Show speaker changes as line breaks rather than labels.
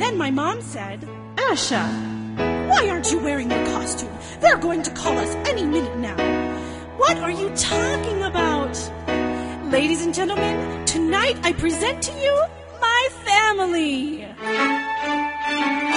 Then my mom said, Asha, why aren't you wearing your costume? They're going to call us any minute now. What are you talking about? Ladies and gentlemen, tonight I present to you my family.